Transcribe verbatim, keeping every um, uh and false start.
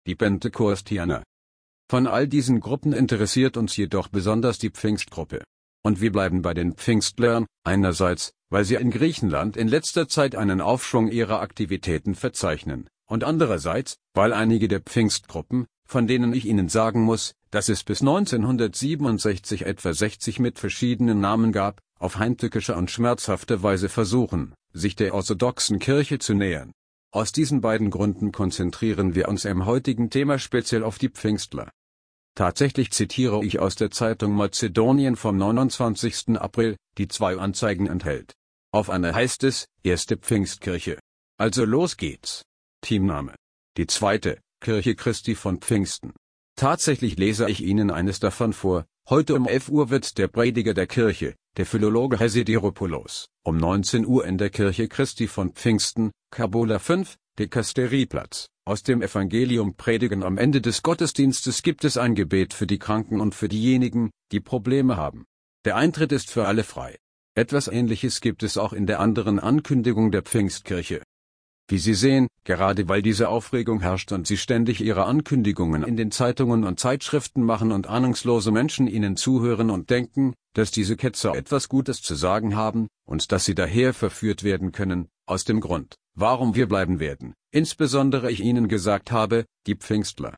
die Pentekostianer. Von all diesen Gruppen interessiert uns jedoch besonders die Pfingstgruppe. Und wir bleiben bei den Pfingstlern, einerseits, weil sie in Griechenland in letzter Zeit einen Aufschwung ihrer Aktivitäten verzeichnen, und andererseits, weil einige der Pfingstgruppen, von denen ich Ihnen sagen muss, dass es bis neunzehnhundertsiebenundsechzig etwa sechzig mit verschiedenen Namen gab, auf heimtückische und schmerzhafte Weise versuchen, sich der orthodoxen Kirche zu nähern. Aus diesen beiden Gründen konzentrieren wir uns im heutigen Thema speziell auf die Pfingstler. Tatsächlich zitiere ich aus der Zeitung Mazedonien vom neunundzwanzigsten April, die zwei Anzeigen enthält. Auf einer heißt es, erste Pfingstkirche. Also los geht's. Teamname. Die zweite, Kirche Christi von Pfingsten. Tatsächlich lese ich Ihnen eines davon vor. Heute um elf Uhr wird der Prediger der Kirche, der Philologe Hesideropoulos, um neunzehn Uhr in der Kirche Christi von Pfingsten, Kabola fünf, Dekasterieplatz, aus dem Evangelium predigen. Am Ende des Gottesdienstes gibt es ein Gebet für die Kranken und für diejenigen, die Probleme haben. Der Eintritt ist für alle frei. Etwas Ähnliches gibt es auch in der anderen Ankündigung der Pfingstkirche. Wie Sie sehen, gerade weil diese Aufregung herrscht und Sie ständig Ihre Ankündigungen in den Zeitungen und Zeitschriften machen und ahnungslose Menschen Ihnen zuhören und denken, dass diese Ketzer etwas Gutes zu sagen haben, und dass sie daher verführt werden können, aus dem Grund, warum wir bleiben werden, insbesondere ich Ihnen gesagt habe, die Pfingstler.